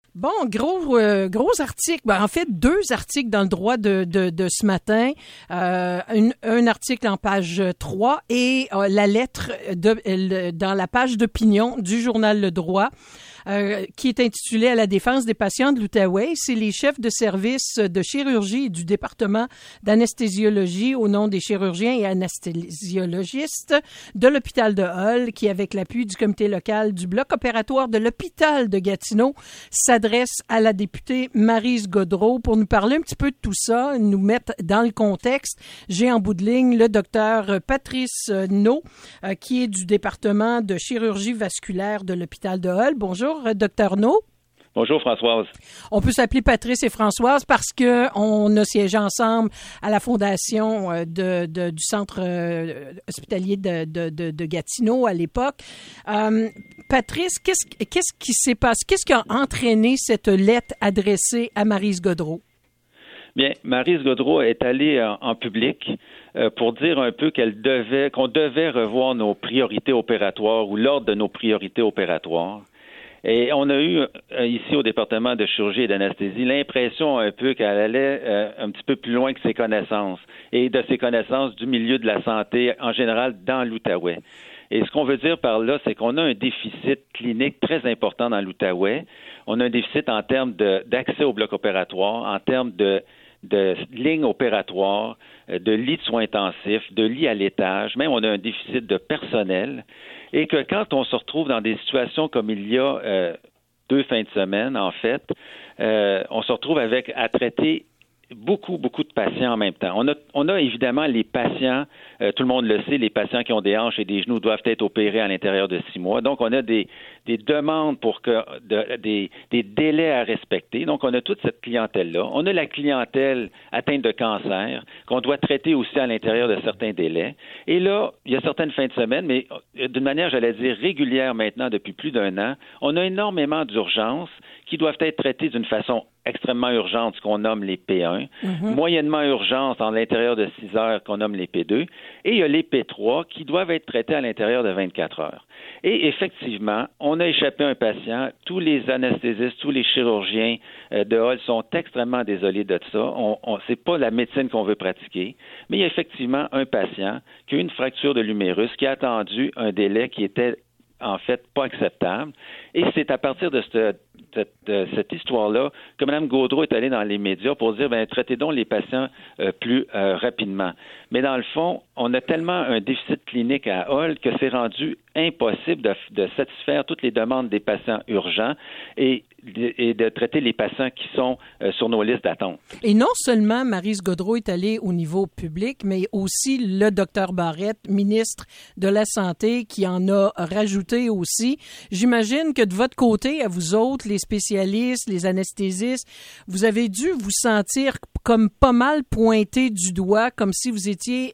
Bon, gros article. En fait, 2 articles dans le droit de ce matin. Un article en page 3 et la lettre dans la page d'opinion du journal Le Droit. Qui est intitulé « À la défense des patients de l'Outaouais ». C'est les chefs de service de chirurgie et du département d'anesthésiologie au nom des chirurgiens et anesthésiologistes de l'hôpital de Hull qui, avec l'appui du comité local du bloc opératoire de l'hôpital de Gatineau, s'adresse à la députée Maryse Gaudreault pour nous parler un petit peu de tout ça, nous mettre dans le contexte. J'ai en bout de ligne le docteur Patrice Naud, qui est du département de chirurgie vasculaire de l'hôpital de Hull. Bonjour. Docteur Naud. Bonjour Françoise. On peut s'appeler Patrice et Françoise parce que on a siégé ensemble à la fondation du centre hospitalier de Gatineau à l'époque. Patrice, qu'est-ce qui s'est passé? Qu'est-ce qui a entraîné cette lettre adressée à Maryse Gaudreault? Bien, Maryse Gaudreault est allée en public pour dire un peu qu'on devait revoir nos priorités opératoires ou l'ordre de nos priorités opératoires. Et on a eu, ici au département de chirurgie et d'anesthésie, l'impression un peu qu'elle allait un petit peu plus loin que ses connaissances et de ses connaissances du milieu de la santé en général dans l'Outaouais. Et ce qu'on veut dire par là, c'est qu'on a un déficit clinique très important dans l'Outaouais. On a un déficit en termes d'accès au bloc opératoire, en termes de lignes opératoires, de lits de soins intensifs, de lits à l'étage. Même on a un déficit de personnel. Et que quand on se retrouve dans des situations comme il y a 2 fins de semaine, en fait, on se retrouve à traiter beaucoup de patients en même temps. On a évidemment les patients, tout le monde le sait, les patients qui ont des hanches et des genoux doivent être opérés à l'intérieur de 6 mois. Donc, on a des demandes des délais à respecter. Donc, on a toute cette clientèle-là. On a la clientèle atteinte de cancer qu'on doit traiter aussi à l'intérieur de certains délais. Et là, il y a certaines fins de semaine, mais d'une manière, j'allais dire, régulière maintenant depuis plus d'1 an, on a énormément d'urgences qui doivent être traitées d'une façon extrêmement urgente, ce qu'on nomme les P1, moyennement urgente à l'intérieur de 6 heures, qu'on nomme les P2, et il y a les P3 qui doivent être traités à l'intérieur de 24 heures. Et effectivement, on a échappé à un patient. Tous les anesthésistes, tous les chirurgiens de Hull sont extrêmement désolés de ça. C'est pas la médecine qu'on veut pratiquer, mais il y a effectivement un patient qui a eu une fracture de l'humérus, qui a attendu un délai qui était en fait pas acceptable. Et c'est à partir de cette histoire-là que Mme Gaudreault est allée dans les médias pour dire, traitez donc les patients plus rapidement. Mais dans le fond, on a tellement un déficit clinique à Hull que c'est rendu impossible de satisfaire toutes les demandes des patients urgents et de traiter les patients qui sont sur nos listes d'attente. Et non seulement Maryse Gaudreault est allée au niveau public, mais aussi le docteur Barrette, ministre de la Santé, qui en a rajouté aussi. J'imagine que de votre côté, à vous autres, les spécialistes, les anesthésistes, vous avez dû vous sentir comme pas mal pointé du doigt, comme si vous étiez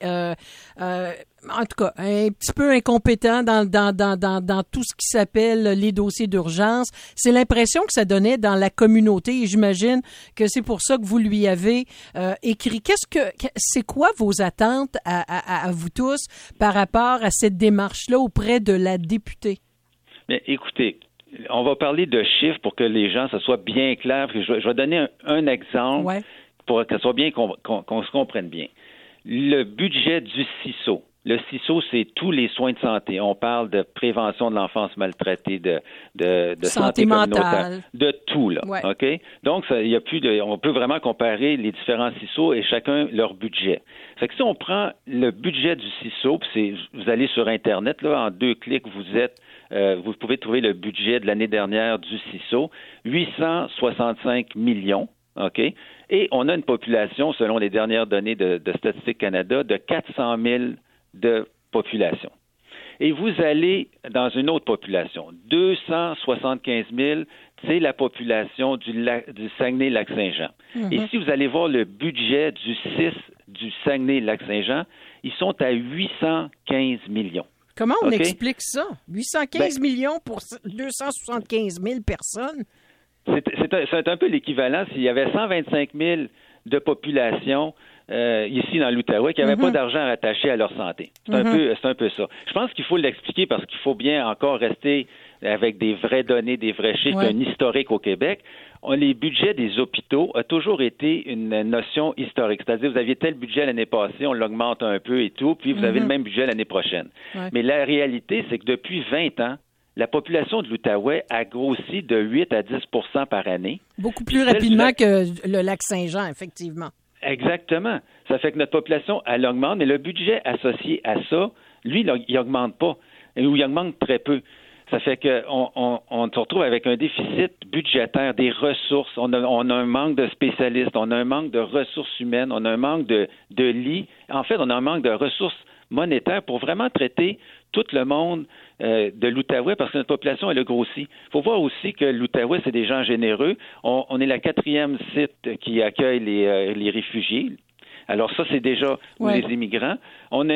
en tout cas, un petit peu incompétent dans tout ce qui s'appelle les dossiers d'urgence. C'est l'impression que ça donnait dans la communauté et j'imagine que c'est pour ça que vous lui avez écrit. C'est quoi vos attentes à vous tous par rapport à cette démarche-là auprès de la députée? Mais écoutez, on va parler de chiffres pour que les gens, ça soit bien clair. Je vais donner un exemple pour que ça soit bien, qu'on se comprenne bien. Le budget du CISO. Le CISO, c'est tous les soins de santé. On parle de prévention de l'enfance maltraitée, de santé communautaire, de tout, là. Ouais. OK? Donc, on peut vraiment comparer les différents CISO et chacun leur budget. Fait que si on prend le budget du CISO, vous allez sur Internet, là, en 2 clics, vous pouvez trouver le budget de l'année dernière du CISO, 865 millions. OK? Et on a une population, selon les dernières données de Statistique Canada, de 400 000 de population. Et vous allez dans une autre population, 275 000, c'est la population du Saguenay-Lac-Saint-Jean. Et si vous allez voir le budget du CIS du Saguenay-Lac-Saint-Jean, ils sont à 815 millions. Comment on explique ça? 815 millions pour 275 000 personnes? C'est un peu l'équivalent s'il y avait 125 000 de population ici dans l'Outaouais qui n'avaient pas d'argent rattaché à leur santé. C'est un peu ça. Je pense qu'il faut l'expliquer parce qu'il faut bien encore rester avec des vraies données, des vrais chiffres, un historique au Québec. Les budgets des hôpitaux a toujours été une notion historique. C'est-à-dire, vous aviez tel budget l'année passée, on l'augmente un peu et tout, puis vous avez le même budget l'année prochaine. Ouais. Mais la réalité, c'est que depuis 20 ans, la population de l'Outaouais a grossi de 8 à 10 par année. Beaucoup plus rapidement que le lac Saint-Jean, effectivement. Exactement. Ça fait que notre population, elle augmente, mais le budget associé à ça, lui, il n'augmente pas, ou il augmente très peu. Ça fait qu'on se retrouve avec un déficit budgétaire, des ressources. On a un manque de spécialistes, on a un manque de ressources humaines, on a un manque de lits. En fait, on a un manque de ressources monétaires pour vraiment traiter tout le monde de l'Outaouais parce que notre population, elle a grossi. Il faut voir aussi que l'Outaouais, c'est des gens généreux. On est la 4e site qui accueille les réfugiés. Alors ça, c'est déjà les immigrants. On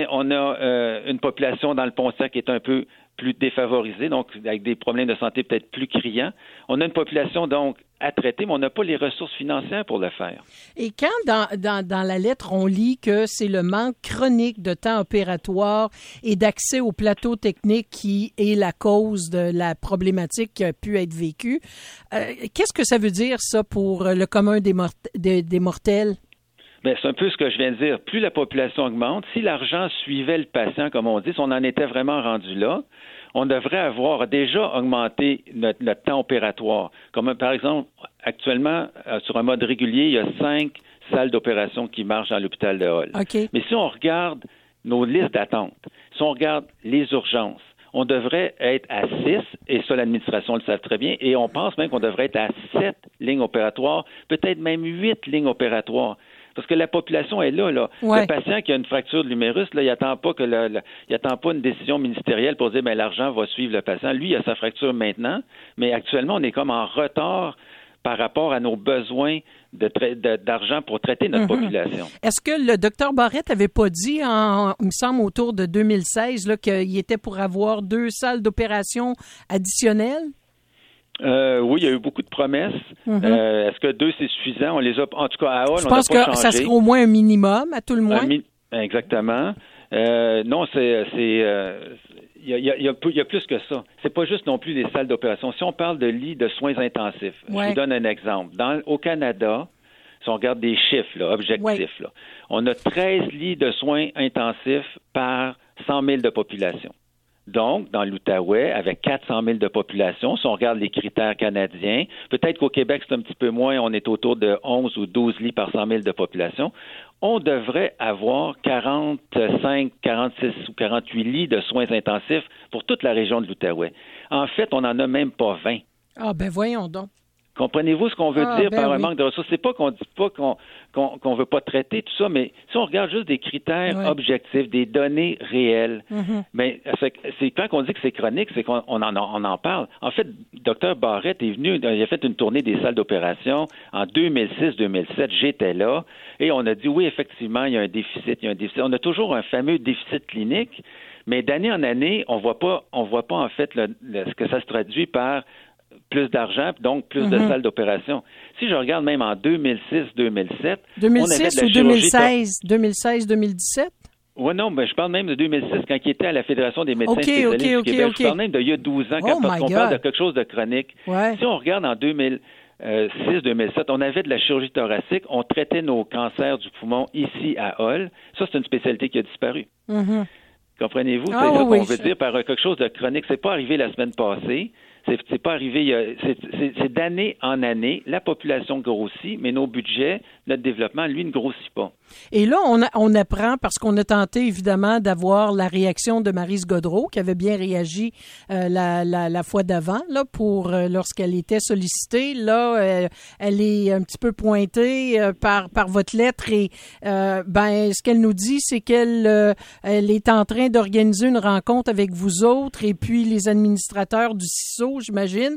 a une population dans le Pontiac qui est un peu plus défavorisée, donc avec des problèmes de santé peut-être plus criants. On a une population donc à traiter, mais on n'a pas les ressources financières pour le faire. Et quand dans la lettre, on lit que c'est le manque chronique de temps opératoire et d'accès au plateau technique qui est la cause de la problématique qui a pu être vécue, qu'est-ce que ça veut dire, ça, pour le commun des mortels? Bien, c'est un peu ce que je viens de dire. Plus la population augmente, si l'argent suivait le patient, comme on dit, si on en était vraiment rendu là, on devrait avoir déjà augmenté notre temps opératoire. Comme par exemple, actuellement, sur un mode régulier, il y a 5 salles d'opération qui marchent dans l'hôpital de Hull. Okay. Mais si on regarde nos listes d'attente, si on regarde les urgences, on devrait être à 6, et ça, l'administration le savent très bien, et on pense même qu'on devrait être à 7 lignes opératoires, peut-être même 8 lignes opératoires. Parce que la population est là. Le patient qui a une fracture de l'humérus, là, il n'attend pas une décision ministérielle pour dire l'argent va suivre le patient. Lui, il a sa fracture maintenant, mais actuellement, on est comme en retard par rapport à nos besoins d'argent pour traiter notre population. Est-ce que le docteur Barrette n'avait pas dit, il me semble, autour de 2016, là, qu'il était pour avoir 2 salles d'opération additionnelles? Oui, il y a eu beaucoup de promesses. Est-ce que 2, c'est suffisant? On les a, en tout cas, à Hull, je pense que ça serait au moins un minimum, à tout le moins. Exactement. Non, il y a plus que ça. C'est pas juste non plus les salles d'opération. Si on parle de lits de soins intensifs, je vous donne un exemple. Au Canada, si on regarde des chiffres objectifs, on a 13 lits de soins intensifs par 100 000 de population. Donc, dans l'Outaouais, avec 400 000 de population, si on regarde les critères canadiens, peut-être qu'au Québec, c'est un petit peu moins, on est autour de 11 ou 12 lits par 100 000 de population, on devrait avoir 45, 46 ou 48 lits de soins intensifs pour toute la région de l'Outaouais. En fait, on n'en a même pas 20. Ah, ben voyons donc. Comprenez-vous ce qu'on veut dire par un manque de ressources? C'est pas qu'on dit pas qu'on veut pas traiter tout ça, mais si on regarde juste des critères objectifs, des données réelles, mais c'est quand on dit que c'est chronique, c'est qu'on en parle. En fait, Dr Barrette est venu, il a fait une tournée des salles d'opération en 2006-2007. J'étais là et on a dit oui, effectivement, il y a un déficit. On a toujours un fameux déficit clinique, mais d'année en année, on voit pas en fait ce que ça se traduit par plus d'argent, donc plus de salles d'opération. Si je regarde même en 2006-2007... 2006 ou 2016-2017? Oui, non, mais je parle même de 2006, quand il était à la Fédération des médecins spécialistes du Québec. Je parle même d'il y a 12 ans, parce qu'on parle de quelque chose de chronique. Ouais. Si on regarde en 2006-2007, on avait de la chirurgie thoracique, on traitait nos cancers du poumon ici à Hull. Ça, c'est une spécialité qui a disparu. Comprenez-vous? C'est ça qu'on veut dire par quelque chose de chronique. C'est pas arrivé la semaine passée. C'est pas arrivé, c'est d'année en année, la population grossit, mais nos budgets, notre développement, lui, ne grossit pas. Et là, on apprend, parce qu'on a tenté, évidemment, d'avoir la réaction de Maryse Gaudreault, qui avait bien réagi la fois d'avant, là, pour lorsqu'elle était sollicitée. Là, elle est un petit peu pointée par votre lettre et ce qu'elle nous dit, c'est qu'elle elle est en train d'organiser une rencontre avec vous autres et puis les administrateurs du CISO, j'imagine.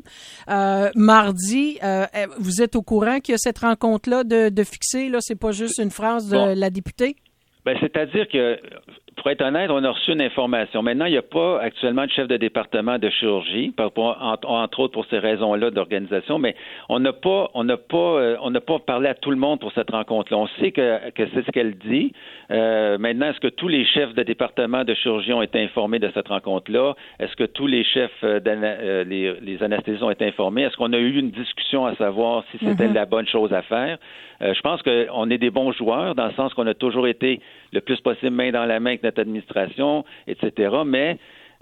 Mardi, vous êtes au courant qu'il y a cette rencontre-là de fixer, là, c'est pas juste une phrase de la députée? Ben, c'est-à-dire que Pour être honnête, on a reçu une information. Maintenant, il n'y a pas actuellement de chef de département de chirurgie, entre autres pour ces raisons-là d'organisation, mais on n'a pas parlé à tout le monde pour cette rencontre-là. On sait que c'est ce qu'elle dit. Maintenant, est-ce que tous les chefs de département de chirurgie ont été informés de cette rencontre-là? Est-ce que tous les chefs, les anesthésistes ont été informés? Est-ce qu'on a eu une discussion à savoir si c'était la bonne chose à faire? Je pense qu'on est des bons joueurs dans le sens qu'on a toujours été le plus possible main dans la main avec notre administration, etc. Mais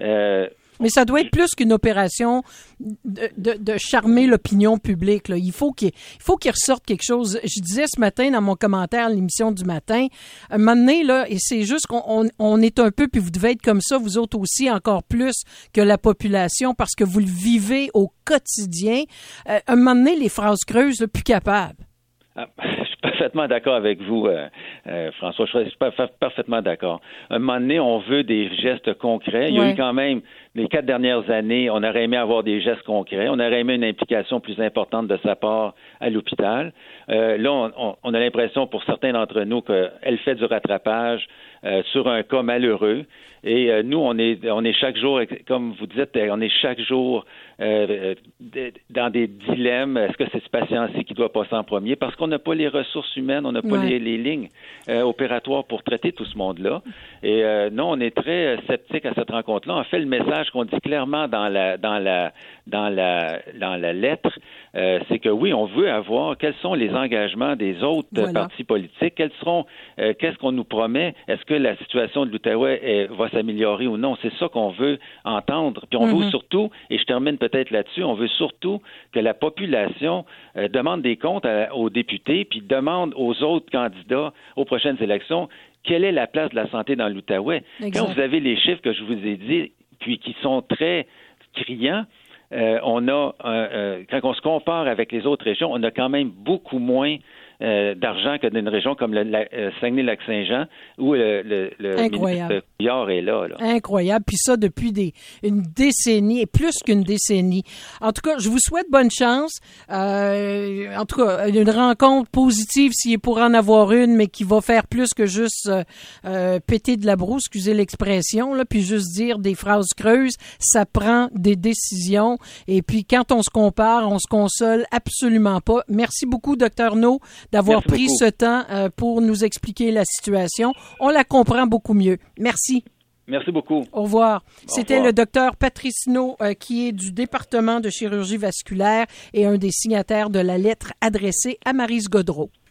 ça doit être plus qu'une opération de charmer l'opinion publique, là. Il faut qu'il ressorte quelque chose. Je disais ce matin dans mon commentaire à l'émission du matin, un moment donné, là, et c'est juste qu'on est un peu, puis vous devez être comme ça, vous autres aussi, encore plus que la population, parce que vous le vivez au quotidien. Un moment donné, les phrases creuses, là, plus capables. Je suis parfaitement d'accord avec vous, François. Je suis parfaitement d'accord. À un moment donné, on veut des gestes concrets. Il y a eu quand même, les 4 dernières années, on aurait aimé avoir des gestes concrets. On aurait aimé une implication plus importante de sa part à l'hôpital. Là, on a l'impression, pour certains d'entre nous, qu'elle fait du rattrapage sur un cas malheureux. Et nous, on est chaque jour, comme vous dites, on est chaque jour dans des dilemmes. Est-ce que c'est ce patient-ci qui doit passer en premier? Parce qu'on n'a pas les ressources humaines, on n'a pas les lignes opératoires pour traiter tout ce monde-là. Et non, on est très sceptique à cette rencontre-là. En fait, le message qu'on dit clairement dans la lettre, c'est que oui, on veut avoir quels sont les engagements des autres partis politiques, qu'est-ce qu'on nous promet, est-ce que la situation de l'Outaouais va s'améliorer ou non, c'est ça qu'on veut entendre. Puis on veut surtout, et je termine peut-être là-dessus, on veut surtout que la population demande des comptes aux députés, puis demande aux autres candidats aux prochaines élections quelle est la place de la santé dans l'Outaouais. Quand vous avez les chiffres que je vous ai dit, puis qui sont très criants, quand on se compare avec les autres régions, on a quand même beaucoup moins d'argent que d'une région comme le Saguenay-Lac-Saint-Jean où le ministre Couillard est là. Incroyable. Puis ça, depuis une décennie, et plus qu'une décennie. En tout cas, je vous souhaite bonne chance. En tout cas, une rencontre positive s'il est pour en avoir une, mais qui va faire plus que juste péter de la broue, excusez l'expression, là, puis juste dire des phrases creuses. Ça prend des décisions. Et puis, quand on se compare, on se console absolument pas. Merci beaucoup, Dr. No, d'avoir pris ce temps pour nous expliquer la situation. On la comprend beaucoup mieux. Merci. Merci beaucoup. Au revoir. C'était le docteur Patrice No, qui est du département de chirurgie vasculaire et un des signataires de la lettre adressée à Maryse Gaudreault.